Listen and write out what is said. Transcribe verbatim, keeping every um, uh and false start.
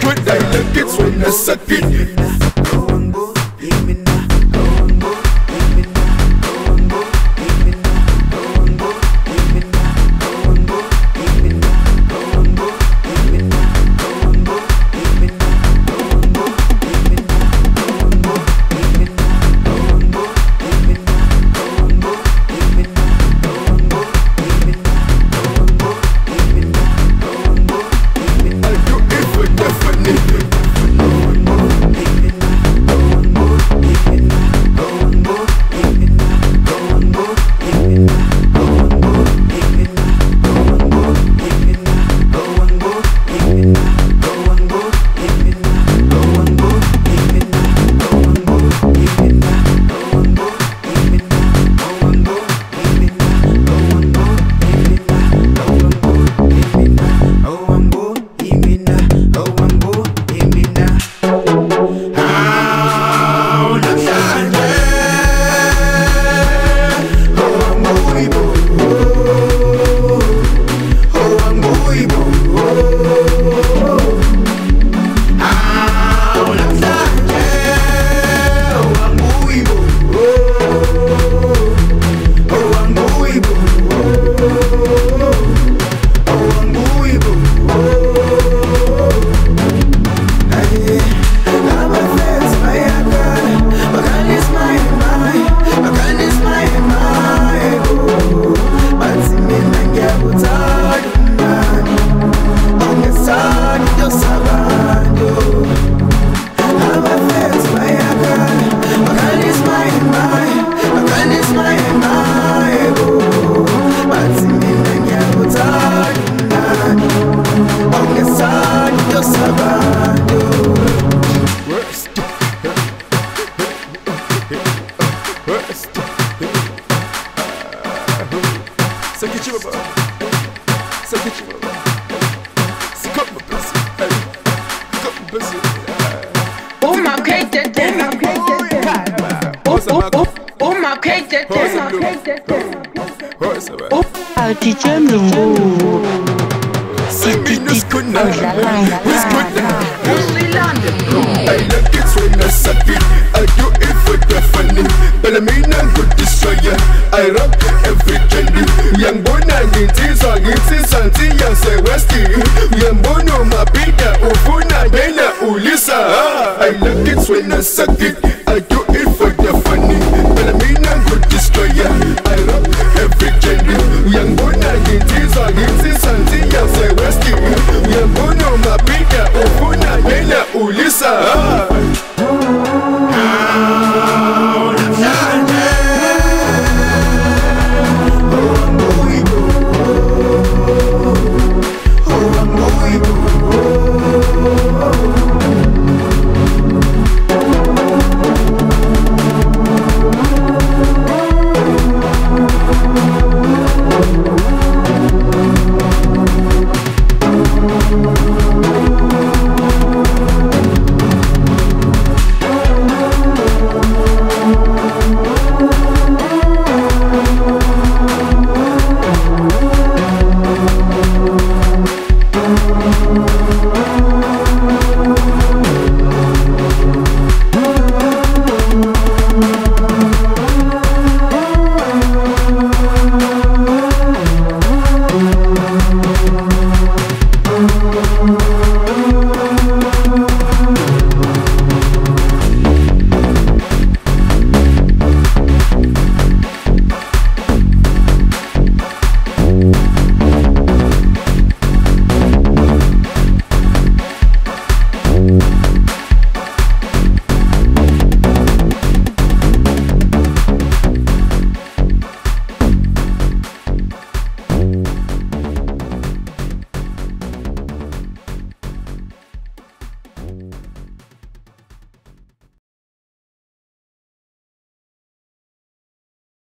good, I like it when I suck it. Altice Mungu City online. I like it when I suck it. I do it for the funny. But I mean I'm good destroyer. I rock every candy. Young boy na ginti so ginti santi yang se westi. Young boy no mapida ufuna bena ulisa. I like it when I suck it. I